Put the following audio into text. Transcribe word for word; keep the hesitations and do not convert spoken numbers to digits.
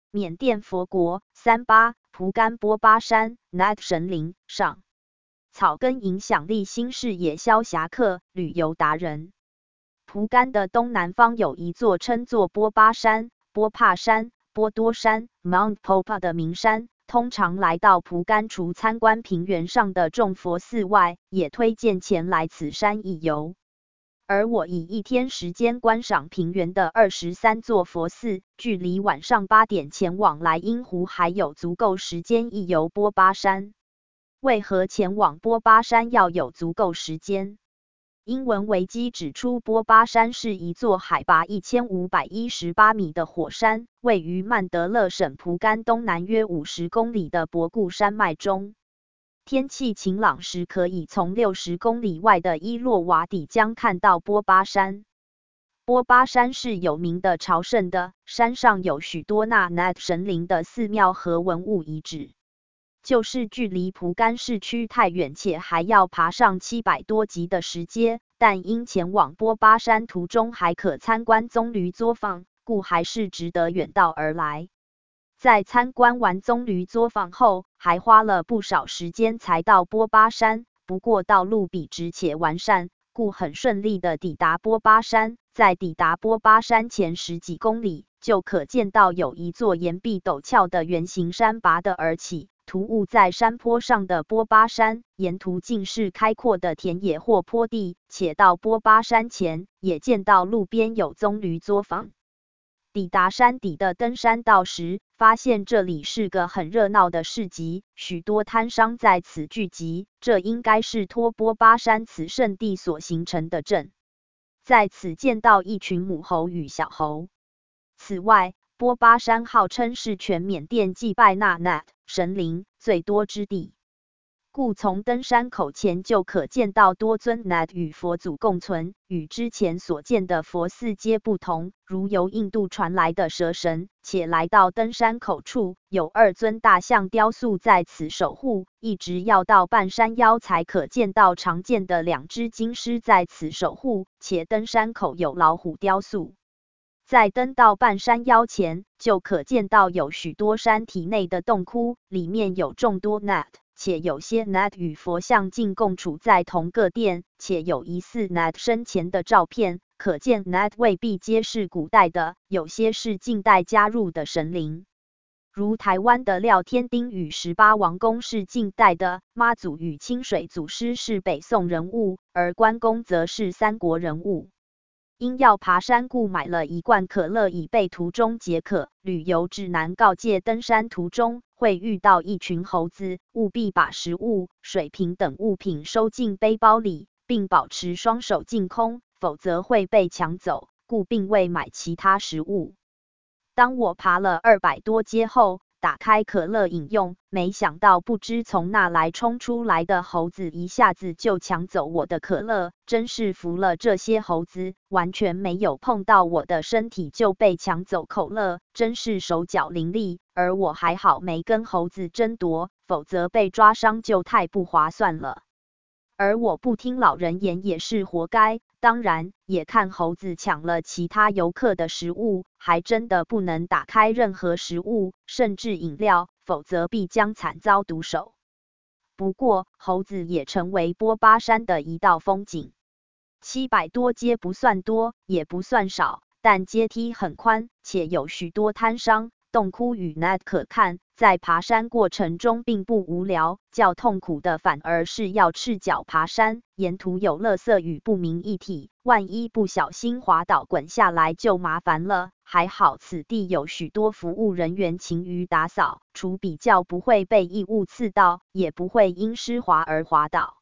缅甸佛国。三八蒲甘波巴山 Nat 神灵上草根影响力新视野消侠客旅游达人。蒲甘的东南方有一座称作波巴山、波帕山、波多山 Mount Popa 的名山。通常来到蒲甘，除参观平原上的众佛寺外，也推荐前来此山一游。而我以一天时间观赏平原的二十三座佛寺，距离晚上八点前往莱茵湖还有足够时间一游波巴山。为何前往波巴山要有足够时间？英文维基指出，波巴山是一座海拔一千五百一十八米的火山，位于曼德勒省蒲甘东南约五十公里的博固山脉中。天气晴朗时，可以从六十公里外的伊洛瓦底江看到波巴山。波巴山是有名的朝圣的，山上有许多那 Nat 神灵的寺庙和文物遗址。就是距离蒲甘市区太远，且还要爬上七百多级的石阶，但因前往波巴山途中还可参观棕榈作坊，故还是值得远道而来。在参观完棕榈作坊后，还花了不少时间才到波巴山，不过道路笔直且完善，故很顺利地抵达波巴山。在抵达波巴山前十几公里，就可见到有一座岩壁陡峭的圆形山拔地而起，突兀在山坡上的波巴山，沿途尽是开阔的田野或坡地，且到波巴山前，也见到路边有棕榈作坊。抵达山底的登山道时，发现这里是个很热闹的市集，许多摊商在此聚集，这应该是托波巴山此圣地所形成的镇。在此见到一群母猴与小猴。此外，波巴山号称是全缅甸祭拜那 Nat 神灵最多之地，故从登山口前就可见到多尊 Nat 与佛祖共存，与之前所见的佛寺皆不同，如由印度传来的蛇神，且来到登山口处，有二尊大象雕塑在此守护，一直要到半山腰才可见到常见的两只金狮在此守护，且登山口有老虎雕塑。在登到半山腰前，就可见到有许多山体内的洞窟，里面有众多 Nat， 且有些 Nat 与佛像竟共处在同个殿，且有疑似 Nat 生前的照片，可见 Nat 未必皆是古代的，有些是近代加入的神灵。如台湾的廖天丁与十八王公是近代的，妈祖与清水祖师是北宋人物，而关公则是三国人物。因要爬山，故买了一罐可乐以备途中解渴。旅游指南告诫登山途中会遇到一群猴子，务必把食物、水瓶等物品收进背包里，并保持双手净空，否则会被抢走，故并未买其他食物。当我爬了二百多阶后，打开可乐饮用，没想到不知从哪来冲出来的猴子一下子就抢走我的可乐，真是服了这些猴子，完全没有碰到我的身体就被抢走口乐，真是手脚伶俐，而我还好没跟猴子争夺，否则被抓伤就太不划算了。而我不听老人言也是活该，当然也看猴子抢了其他游客的食物，还真的不能打开任何食物，甚至饮料，否则必将惨遭毒手。不过猴子也成为波巴山的一道风景。七百多阶不算多，也不算少，但阶梯很宽，且有许多摊商、洞窟与 Nat 可看，在爬山过程中并不无聊，较痛苦的反而是要赤脚爬山，沿途有垃圾与不明液体，万一不小心滑倒滚下来就麻烦了。还好此地有许多服务人员勤于打扫，除比较不会被异物刺到，也不会因湿滑而滑倒。